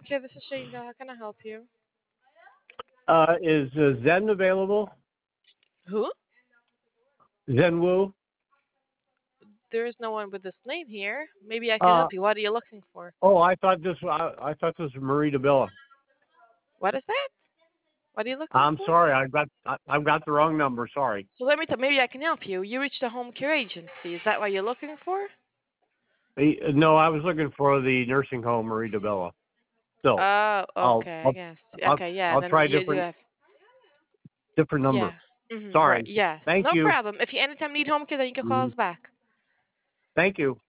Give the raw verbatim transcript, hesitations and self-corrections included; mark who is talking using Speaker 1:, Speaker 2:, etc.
Speaker 1: Okay, this is Shane. How can I help you?
Speaker 2: Uh, is uh, Zen available?
Speaker 1: Who?
Speaker 2: Zenwu?
Speaker 1: There is no one with this name here. Maybe I can
Speaker 2: Uh,
Speaker 1: help you. What are you looking for?
Speaker 2: oh, I thought this. I, I thought this was Marie DeBilla.
Speaker 1: What is that? What are you looking
Speaker 2: I'm
Speaker 1: for?
Speaker 2: sorry. I got. I, I've got the wrong number. Sorry.
Speaker 1: So let me tell. Maybe I can help you. You reached the home care agency. Is that what you're looking for?
Speaker 2: Eh, No, I was looking for the nursing home Marie DeBilla. So
Speaker 1: Oh,
Speaker 2: I'll.
Speaker 1: okay. I
Speaker 2: I'll.
Speaker 1: guess.
Speaker 2: I'll,
Speaker 1: Okay, yeah.
Speaker 2: I'll
Speaker 1: Then
Speaker 2: try
Speaker 1: you do
Speaker 2: different
Speaker 1: have.
Speaker 2: different number.
Speaker 1: Yeah. Mhm. Right.
Speaker 2: Sorry.
Speaker 1: Yes.
Speaker 2: Thank
Speaker 1: No
Speaker 2: you.
Speaker 1: problem. If you anytime need home care, then you can call
Speaker 2: Mhm.
Speaker 1: us back.
Speaker 2: Thank you.